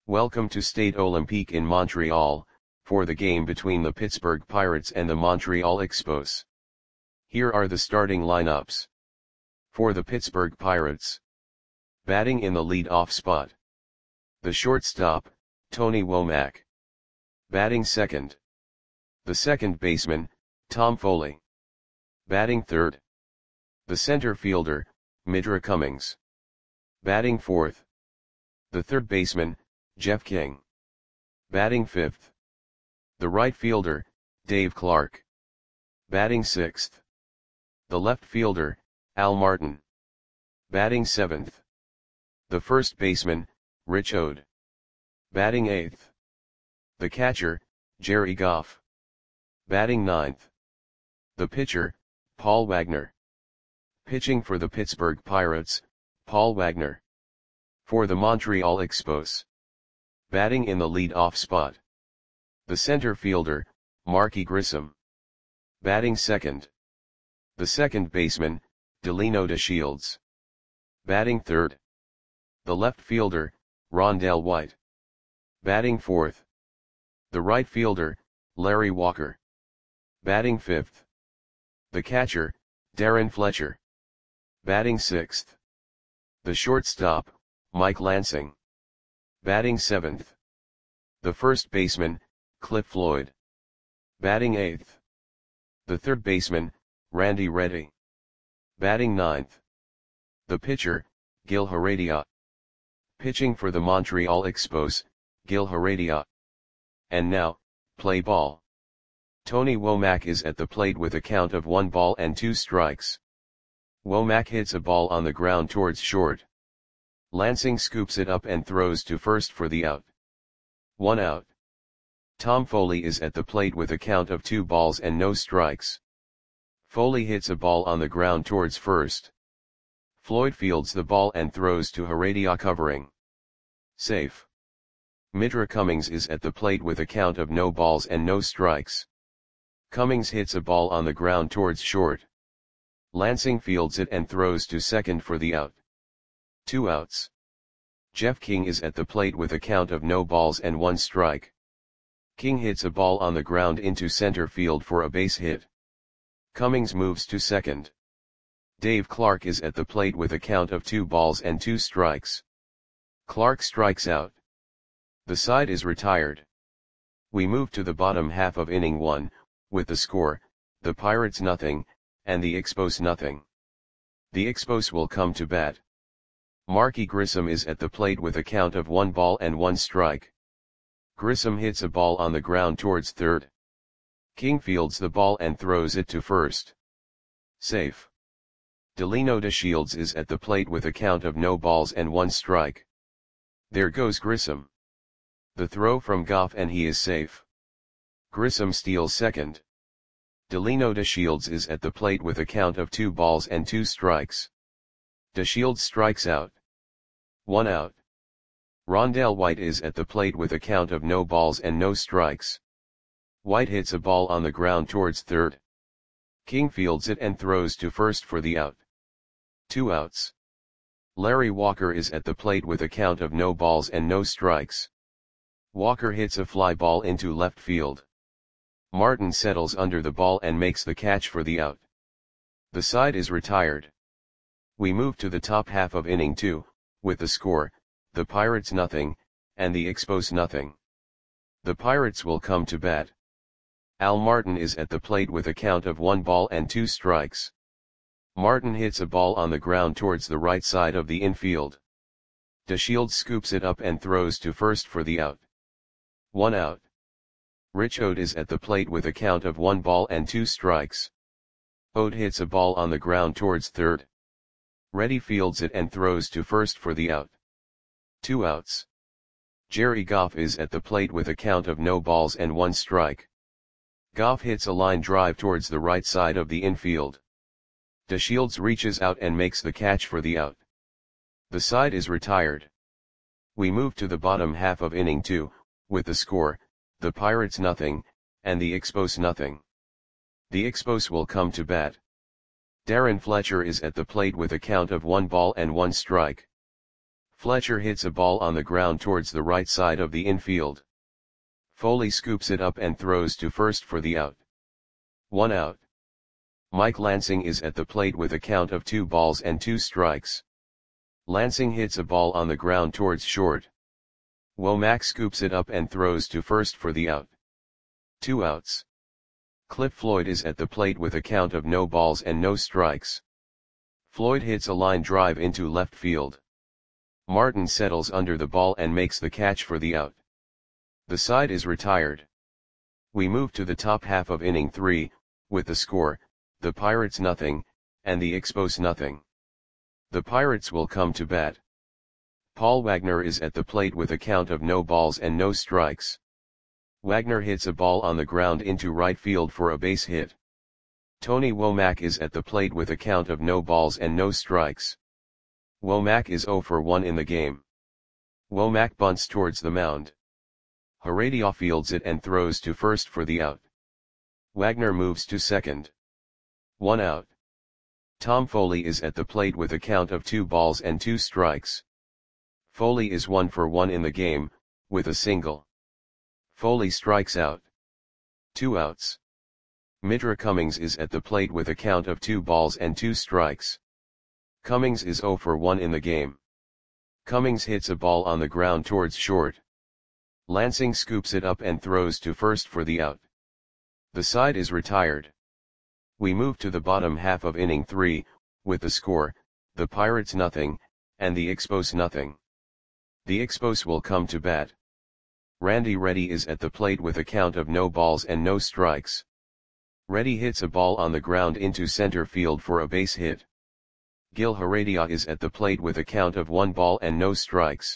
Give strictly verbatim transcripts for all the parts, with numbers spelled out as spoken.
Welcome to Stade Olympique in Montreal, for the game between the Pittsburgh Pirates and the Montreal Expos. Here are the starting lineups. For the Pittsburgh Pirates. Batting in the lead-off spot. The shortstop, Tony Womack. Batting second. The second baseman, Tom Foley. Batting third. The center fielder, Midra Cummings. Batting fourth. The third baseman, Jeff King. Batting fifth. The right fielder, Dave Clark. Batting sixth. The left fielder, Al Martin. Batting seventh. The first baseman, Rich Ode. Batting eighth. The catcher, Jerry Goff. Batting ninth. The pitcher, Paul Wagner. Pitching for the Pittsburgh Pirates, Paul Wagner. For the Montreal Expos. Batting in the lead-off spot. The center fielder, Marky Grissom. Batting second. The second baseman, Delino DeShields. Batting third. The left fielder, Rondell White. Batting fourth. The right fielder, Larry Walker. Batting fifth. The catcher, Darren Fletcher. Batting sixth. The shortstop, Mike Lansing. Batting seventh. The first baseman, Cliff Floyd. Batting eighth. The third baseman, Randy Reddy. Batting ninth. The pitcher, Gil Heredia. Pitching for the Montreal Expos, Gil Heredia. And now, play ball. Tony Womack is at the plate with a count of one ball and two strikes. Womack hits a ball on the ground towards short. Lansing scoops it up and throws to first for the out. One out. Tom Foley is at the plate with a count of two balls and no strikes. Foley hits a ball on the ground towards first. Floyd fields the ball and throws to Heredia covering. Safe. Midra Cummings is at the plate with a count of no balls and no strikes. Cummings hits a ball on the ground towards short. Lansing fields it and throws to second for the out. Two outs. Jeff King is at the plate with a count of no balls and one strike. King hits a ball on the ground into center field for a base hit. Cummings moves to second. Dave Clark is at the plate with a count of two balls and two strikes. Clark strikes out. The side is retired. We move to the bottom half of inning one, with the score, the Pirates nothing, and the Expos nothing. The Expos will come to bat. Marky Grissom is at the plate with a count of one ball and one strike. Grissom hits a ball on the ground towards third. King fields the ball and throws it to first. Safe. Delino DeShields is at the plate with a count of no balls and one strike. There goes Grissom. The throw from Goff and he is safe. Grissom steals second. Delino DeShields is at the plate with a count of two balls and two strikes. DeShields strikes out. One out. Rondell White is at the plate with a count of no balls and no strikes. White hits a ball on the ground towards third. King fields it and throws to first for the out. Two outs. Larry Walker is at the plate with a count of no balls and no strikes. Walker hits a fly ball into left field. Martin settles under the ball and makes the catch for the out. The side is retired. We move to the top half of inning two, with the score, the Pirates nothing, and the Expos nothing. The Pirates will come to bat. Al Martin is at the plate with a count of one ball and two strikes. Martin hits a ball on the ground towards the right side of the infield. DeShields scoops it up and throws to first for the out. One out. Rich Ode is at the plate with a count of one ball and two strikes. Ode hits a ball on the ground towards third. Reddy fields it and throws to first for the out. Two outs. Jerry Goff is at the plate with a count of no balls and one strike. Goff hits a line drive towards the right side of the infield. DeShields reaches out and makes the catch for the out. The side is retired. We move to the bottom half of inning two, with the score, the Pirates nothing, and the Expos nothing. The Expos will come to bat. Darren Fletcher is at the plate with a count of one ball and one strike. Fletcher hits a ball on the ground towards the right side of the infield. Foley scoops it up and throws to first for the out. One out. Mike Lansing is at the plate with a count of two balls and two strikes. Lansing hits a ball on the ground towards short. Womack scoops it up and throws to first for the out. Two outs. Cliff Floyd is at the plate with a count of no balls and no strikes. Floyd hits a line drive into left field. Martin settles under the ball and makes the catch for the out. The side is retired. We move to the top half of inning three, with the score, the Pirates nothing, and the Expos nothing. The Pirates will come to bat. Paul Wagner is at the plate with a count of no balls and no strikes. Wagner hits a ball on the ground into right field for a base hit. Tony Womack is at the plate with a count of no balls and no strikes. Womack is oh for one in the game. Womack bunts towards the mound. Heredia fields it and throws to first for the out. Wagner moves to second. One out. Tom Foley is at the plate with a count of two balls and two strikes. Foley is one for one in the game, with a single. Foley strikes out. Two outs. Mitra Cummings is at the plate with a count of two balls and two strikes. Cummings is oh for one in the game. Cummings hits a ball on the ground towards short. Lansing scoops it up and throws to first for the out. The side is retired. We move to the bottom half of inning three, with the score, the Pirates nothing, and the Expos nothing. The Expos will come to bat. Randy Reddy is at the plate with a count of no balls and no strikes. Reddy hits a ball on the ground into center field for a base hit. Gil Heredia is at the plate with a count of one ball and no strikes.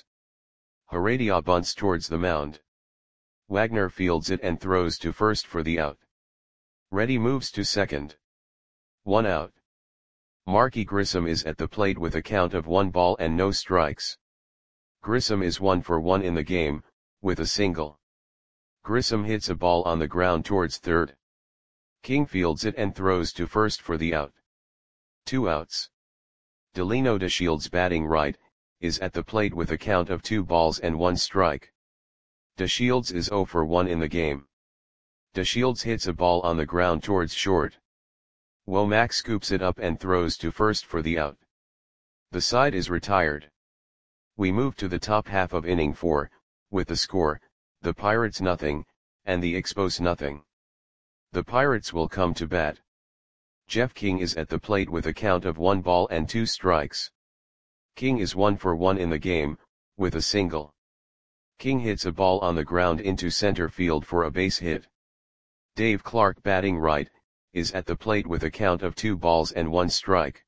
Heredia bunts towards the mound. Wagner fields it and throws to first for the out. Reddy moves to second. One out. Marky Grissom is at the plate with a count of one ball and no strikes. Grissom is one for one in the game, with a single. Grissom hits a ball on the ground towards third. King fields it and throws to first for the out. Two outs. Delino DeShields, batting right, is at the plate with a count of two balls and one strike. DeShields is oh for one in the game. DeShields hits a ball on the ground towards short. Womack scoops it up and throws to first for the out. The side is retired. We move to the top half of inning four, with the score, the Pirates nothing, and the Expos nothing. The Pirates will come to bat. Jeff King is at the plate with a count of one ball and two strikes. King is one for one in the game, with a single. King hits a ball on the ground into center field for a base hit. Dave Clark, batting right, is at the plate with a count of two balls and one strike.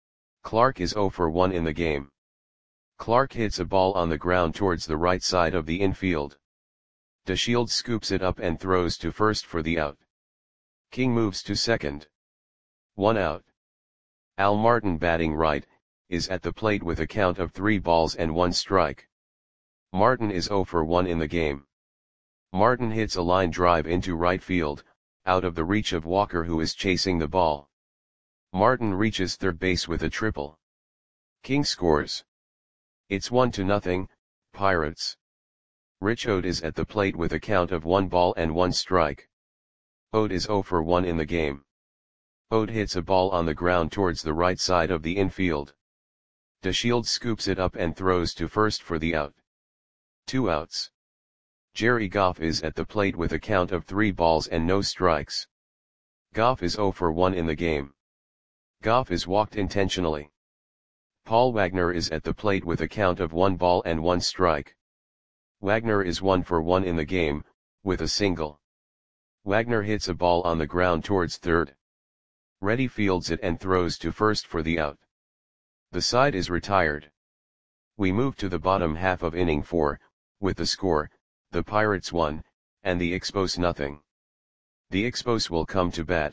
Clark is oh for one in the game. Clark hits a ball on the ground towards the right side of the infield. DeShields scoops it up and throws to first for the out. King moves to second. One out. Al Martin, batting right, is at the plate with a count of three balls and one strike. Martin is oh for one in the game. Martin hits a line drive into right field, out of the reach of Walker, who is chasing the ball. Martin reaches third base with a triple. King scores. It's one to nothing, Pirates. Rich Ode is at the plate with a count of one ball and one strike. Ode is oh for one in the game. Ode hits a ball on the ground towards the right side of the infield. DeShields scoops it up and throws to first for the out. Two outs. Jerry Goff is at the plate with a count of three balls and no strikes. Goff is oh for one in the game. Goff is walked intentionally. Paul Wagner is at the plate with a count of one ball and one strike. Wagner is one for one in the game, with a single. Wagner hits a ball on the ground towards third. Reddy fields it and throws to first for the out. The side is retired. We move to the bottom half of inning four, with the score, the Pirates one, and the Expos nothing. The Expos will come to bat.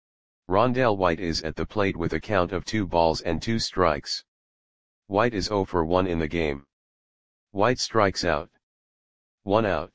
Rondell White is at the plate with a count of two balls and two strikes. White is oh for one in the game. White strikes out. One out.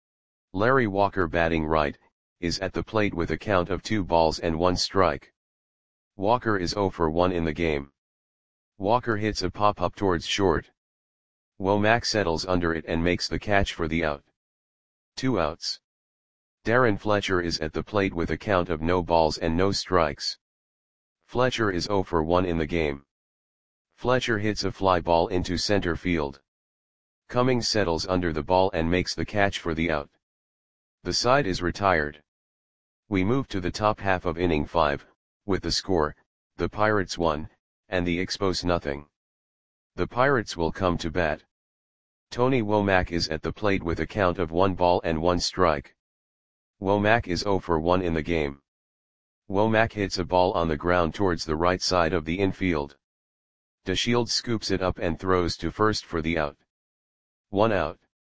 Larry Walker, batting right, is at the plate with a count of two balls and one strike. Walker is oh for one in the game. Walker hits a pop-up towards short. Womack settles under it and makes the catch for the out. Two outs. Darren Fletcher is at the plate with a count of no balls and no strikes. Fletcher is oh for one in the game. Fletcher hits a fly ball into center field. Cummings settles under the ball and makes the catch for the out. The side is retired. We move to the top half of inning five, with the score, the Pirates one, and the Expos nothing. The Pirates will come to bat. Tony Womack is at the plate with a count of one ball and one strike. Womack is oh for one in the game. Womack hits a ball on the ground towards the right side of the infield. DeShields scoops it up and throws to first for the out. One out.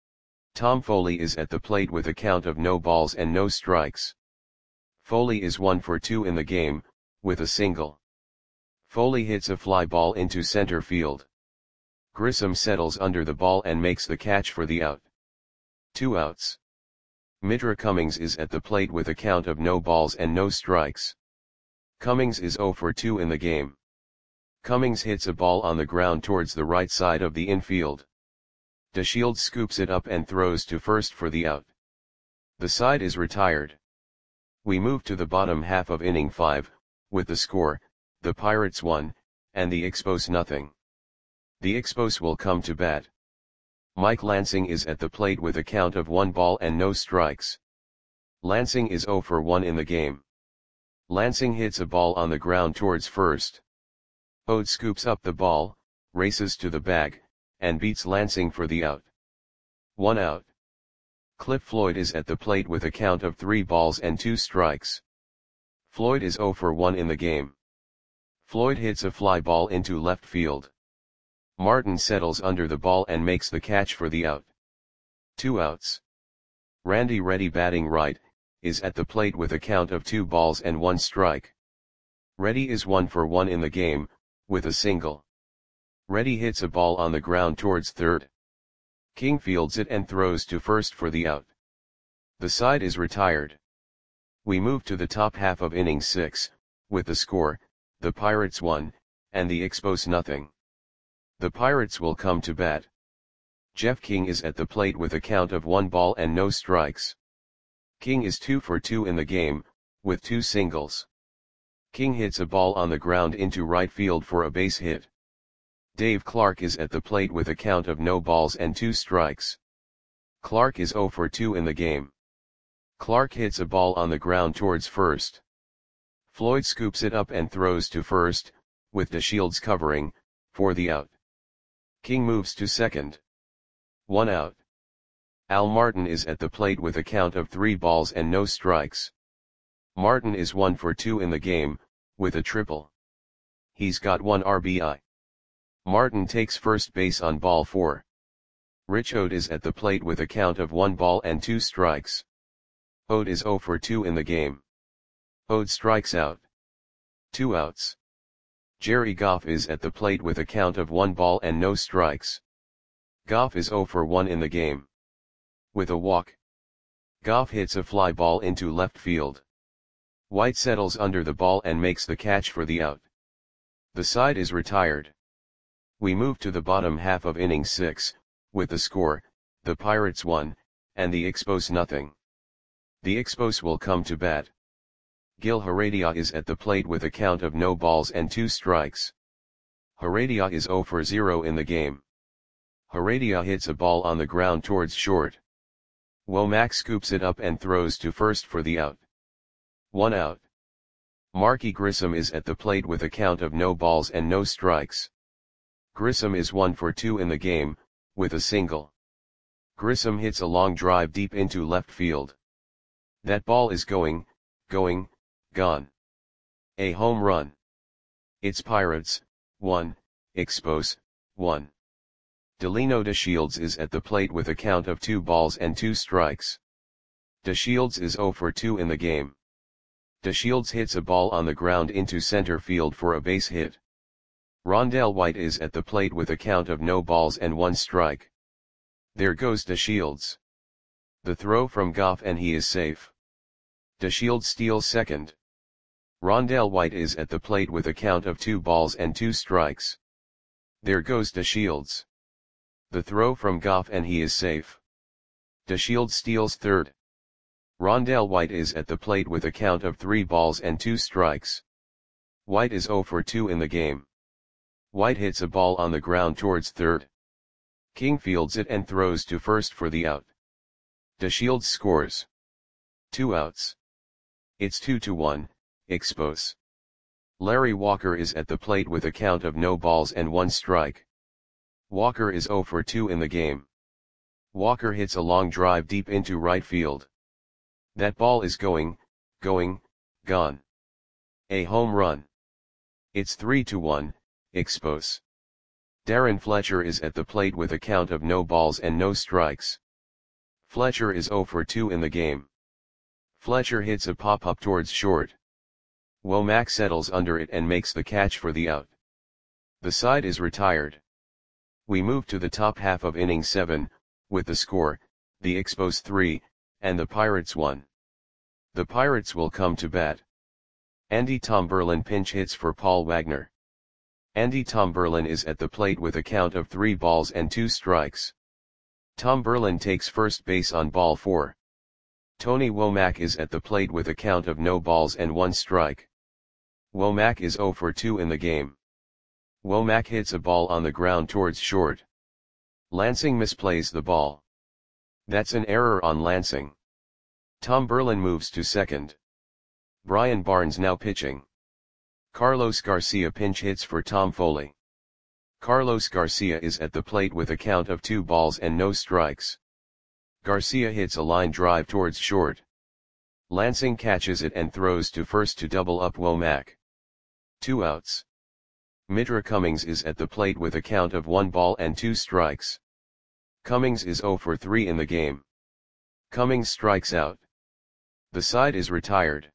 Tom Foley is at the plate with a count of no balls and no strikes. Foley is one for two in the game, with a single. Foley hits a fly ball into center field. Grissom settles under the ball and makes the catch for the out. Two outs. Mitra Cummings is at the plate with a count of no balls and no strikes. Cummings is oh for two in the game. Cummings hits a ball on the ground towards the right side of the infield. DeShields scoops it up and throws to first for the out. The side is retired. We move to the bottom half of inning five, with the score, the Pirates one, and the Expos nothing. The Expos will come to bat. Mike Lansing is at the plate with a count of one ball and no strikes. Lansing is oh for one in the game. Lansing hits a ball on the ground towards first. Ode scoops up the ball, races to the bag, and beats Lansing for the out. One out. Cliff Floyd is at the plate with a count of three balls and two strikes. Floyd is oh for one in the game. Floyd hits a fly ball into left field. Martin settles under the ball and makes the catch for the out. Two outs. Randy Reddy, batting right, is at the plate with a count of two balls and one strike. Reddy is one for one in the game, with a single. Reddy hits a ball on the ground towards third. King fields it and throws to first for the out. The side is retired. We move to the top half of inning six, with the score, the Pirates one, and the Expos nothing. The Pirates will come to bat. Jeff King is at the plate with a count of one ball and no strikes. King is two for two in the game, with two singles. King hits a ball on the ground into right field for a base hit. Dave Clark is at the plate with a count of no balls and two strikes. Clark is oh for two in the game. Clark hits a ball on the ground towards first. Floyd scoops it up and throws to first, with DeShields covering, for the out. King moves to second. One out. Al Martin is at the plate with a count of three balls and no strikes. Martin is one for two in the game, with a triple. He's got one R B I. Martin takes first base on ball four. Rich Ode is at the plate with a count of one ball and two strikes. Ode is oh for two in the game. Ode strikes out. Two outs. Jerry Goff is at the plate with a count of one ball and no strikes. Goff is oh for one in the game. With a walk. Goff hits a fly ball into left field. White settles under the ball and makes the catch for the out. The side is retired. We move to the bottom half of inning six, with the score, the Pirates one, and the Expos nothing. The Expos will come to bat. Gil Heredia is at the plate with a count of no balls and two strikes. Heredia is oh for zero in the game. Heredia hits a ball on the ground towards short. Womack scoops it up and throws to first for the out. One out. Marky Grissom is at the plate with a count of no balls and no strikes. Grissom is one for two in the game, with a single. Grissom hits a long drive deep into left field. That ball is going, going, gone. A home run. It's Pirates, one, Expos, one. Delino DeShields is at the plate with a count of two balls and two strikes. DeShields is oh for two in the game. DeShields hits a ball on the ground into center field for a base hit. Rondell White is at the plate with a count of no balls and one strike. There goes DeShields. The throw from Goff and he is safe. DeShields steals second. Rondell White is at the plate with a count of two balls and two strikes. There goes DeShields. The throw from Goff and he is safe. DeShields steals third. Rondell White is at the plate with a count of three balls and two strikes. White is zero for two in the game. White hits a ball on the ground towards third. King fields it and throws to first for the out. DeShields scores. Two outs. It's two to one, Expos. Larry Walker is at the plate with a count of no balls and one strike. Walker is zero for two in the game. Walker hits a long drive deep into right field. That ball is going, going, gone. A home run. It's three to one, Expos. Darren Fletcher is at the plate with a count of no balls and no strikes. Fletcher is zero for two in the game. Fletcher hits a pop-up towards short. Womack settles under it and makes the catch for the out. The side is retired. We move to the top half of inning seven, with the score, the Expos three, and the Pirates one. The Pirates will come to bat. Andy Tomberlin pinch hits for Paul Wagner. Andy Tomberlin is at the plate with a count of three balls and two strikes. Tomberlin takes first base on ball four. Tony Womack is at the plate with a count of no balls and one strike. Womack is zero for two in the game. Womack hits a ball on the ground towards short. Lansing misplays the ball. That's an error on Lansing. Tomberlin moves to second. Brian Barnes now pitching. Carlos Garcia pinch hits for Tom Foley. Carlos Garcia is at the plate with a count of two balls and no strikes. Garcia hits a line drive towards short. Lansing catches it and throws to first to double up Womack. Two outs. Mitra Cummings is at the plate with a count of one ball and two strikes. Cummings is zero for three in the game. Cummings strikes out. The side is retired.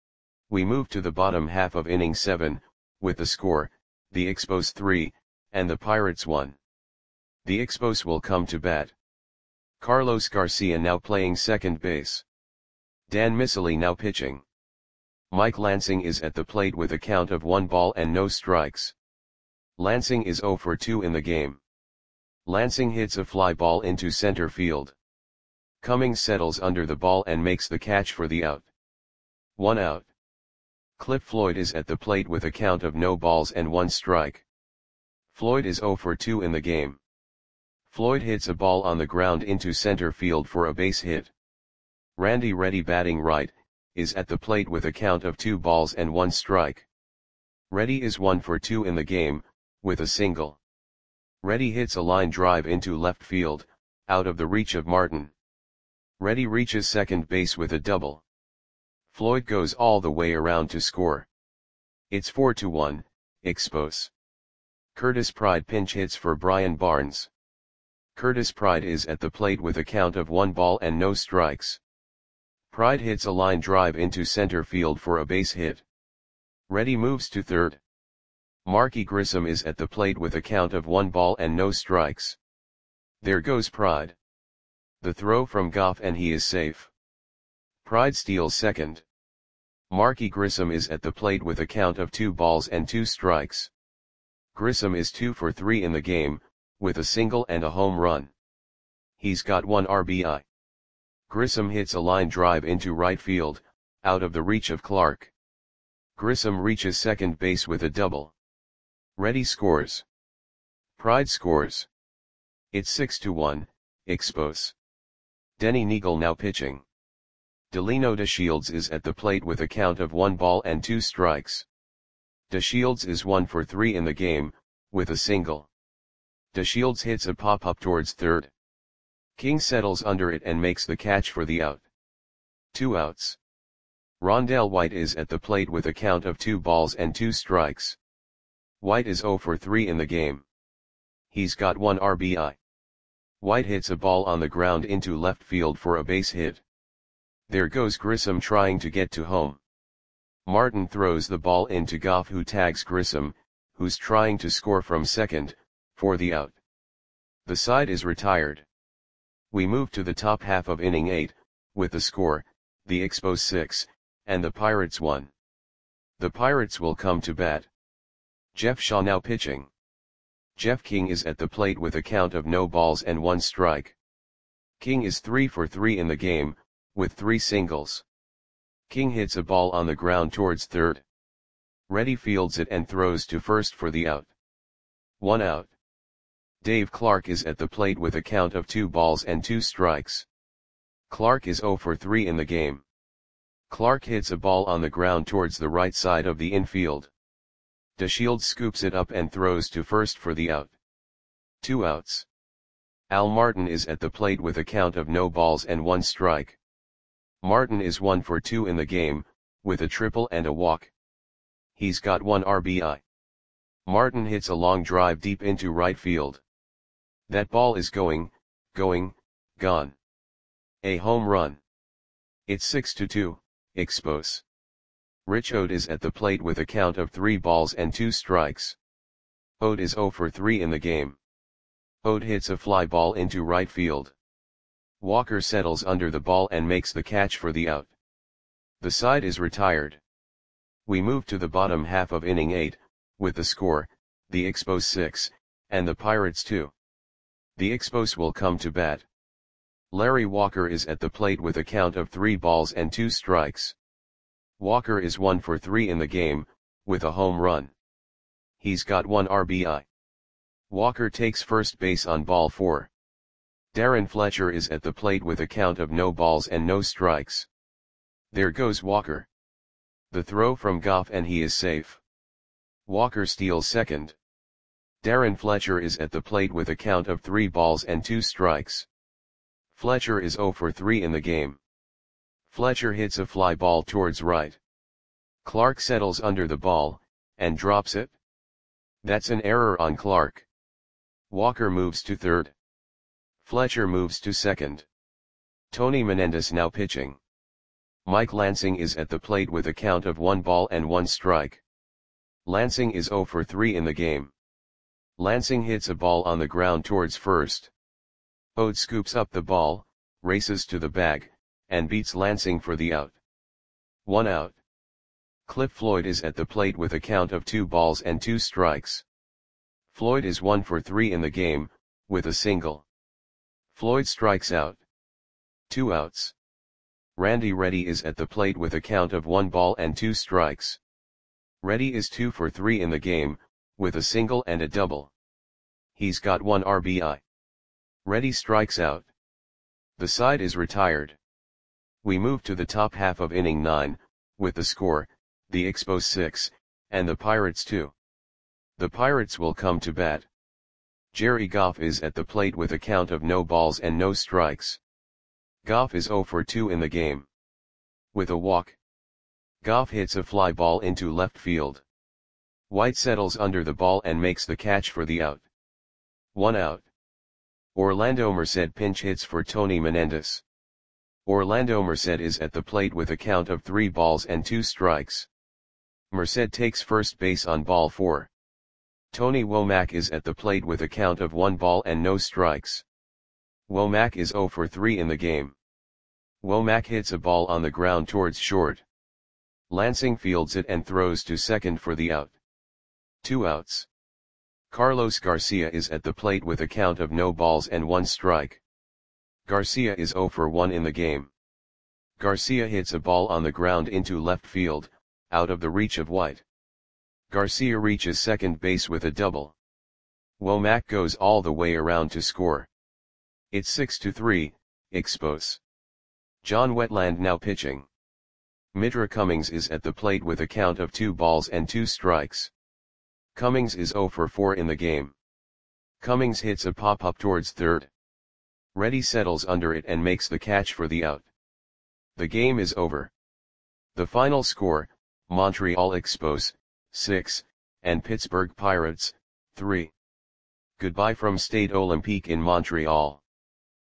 We move to the bottom half of inning seven, with the score, the Expos three, and the Pirates one. The Expos will come to bat. Carlos Garcia now playing second base. Dan Miceli now pitching. Mike Lansing is at the plate with a count of one ball and no strikes. Lansing is zero for two in the game. Lansing hits a fly ball into center field. Cummings settles under the ball and makes the catch for the out. One out. Cliff Floyd is at the plate with a count of no balls and one strike. Floyd is zero for two in the game. Floyd hits a ball on the ground into center field for a base hit. Randy Reddy batting right, is at the plate with a count of two balls and one strike. Reddy is one for two in the game, with a single. Reddy hits a line drive into left field, out of the reach of Martin. Reddy reaches second base with a double. Floyd goes all the way around to score. It's four to one, Expos. Curtis Pride pinch hits for Brian Barnes. Curtis Pride is at the plate with a count of one ball and no strikes. Pride hits a line drive into center field for a base hit. Reddy moves to third. Marky Grissom is at the plate with a count of one ball and no strikes. There goes Pride. The throw from Goff and he is safe. Pride steals second. Marky Grissom is at the plate with a count of two balls and two strikes. Grissom is two for three in the game, with a single and a home run. He's got one R B I. Grissom hits a line drive into right field, out of the reach of Clark. Grissom reaches second base with a double. Reddy scores. Pride scores. It's six to one, Expos. Denny Neagle now pitching. Delino DeShields is at the plate with a count of one ball and two strikes. DeShields is one for three in the game, with a single. DeShields hits a pop-up towards third. King settles under it and makes the catch for the out. Two outs. Rondell White is at the plate with a count of two balls and two strikes. White is zero for three in the game. He's got one R B I. White hits a ball on the ground into left field for a base hit. There goes Grissom trying to get to home. Martin throws the ball into Goff, who tags Grissom, who's trying to score from second, for the out. The side is retired. We move to the top half of inning eight, with the score, the Expos six, and the Pirates one. The Pirates will come to bat. Jeff Shaw now pitching. Jeff King is at the plate with a count of no balls and one strike. King is three for three in the game, with three singles. King hits a ball on the ground towards third. Reddy fields it and throws to first for the out. One out. Dave Clark is at the plate with a count of two balls and two strikes. Clark is zero for three in the game. Clark hits a ball on the ground towards the right side of the infield. DeShields scoops it up and throws to first for the out. Two outs. Al Martin is at the plate with a count of no balls and one strike. Martin is one for two in the game, with a triple and a walk. He's got one R B I. Martin hits a long drive deep into right field. That ball is going, going, gone. A home run. It's six to two, Expos. Rich Ode is at the plate with a count of three balls and two strikes. Ode is zero for three in the game. Ode hits a fly ball into right field. Walker settles under the ball and makes the catch for the out. The side is retired. We move to the bottom half of inning eight, with the score, the Expos six, and the Pirates two. The Expos will come to bat. Larry Walker is at the plate with a count of three balls and two strikes. Walker is one for three in the game, with a home run. He's got one R B I. Walker takes first base on ball four. Darren Fletcher is at the plate with a count of no balls and no strikes. There goes Walker. The throw from Goff and he is safe. Walker steals second. Darren Fletcher is at the plate with a count of three balls and two strikes. Fletcher is zero for three in the game. Fletcher hits a fly ball towards right. Clark settles under the ball, and drops it. That's an error on Clark. Walker moves to third. Fletcher moves to second. Tony Menendez now pitching. Mike Lansing is at the plate with a count of one ball and one strike. Lansing is zero for three in the game. Lansing hits a ball on the ground towards first. Ode scoops up the ball, races to the bag, and beats Lansing for the out. One out. Cliff Floyd is at the plate with a count of two balls and two strikes. Floyd is one for three in the game, with a single. Floyd strikes out. Two outs. Randy Reddy is at the plate with a count of one ball and two strikes. Reddy is two for three in the game, with a single and a double. He's got one R B I. Reddy strikes out. The side is retired. We move to the top half of inning nine, with the score, the Expos six, and the Pirates two. The Pirates will come to bat. Jerry Goff is at the plate with a count of no balls and no strikes. Goff is zero for two in the game. With a walk. Goff hits a fly ball into left field. White settles under the ball and makes the catch for the out. One out. Orlando Merced pinch hits for Tony Menendez. Orlando Merced is at the plate with a count of three balls and two strikes. Merced takes first base on ball four. Tony Womack is at the plate with a count of one ball and no strikes. Womack is zero for three in the game. Womack hits a ball on the ground towards short. Lansing fields it and throws to second for the out. Two outs. Carlos Garcia is at the plate with a count of no balls and one strike. Garcia is zero for one in the game. Garcia hits a ball on the ground into left field, out of the reach of White. Garcia reaches second base with a double. Womack goes all the way around to score. It's six to three, Expos. John Wetland now pitching. Mitra Cummings is at the plate with a count of two balls and two strikes. Cummings is zero for four in the game. Cummings hits a pop-up towards third. Reddy settles under it and makes the catch for the out. The game is over. The final score, Montreal Expos, six, and Pittsburgh Pirates, three. Goodbye from Stade Olympique in Montreal.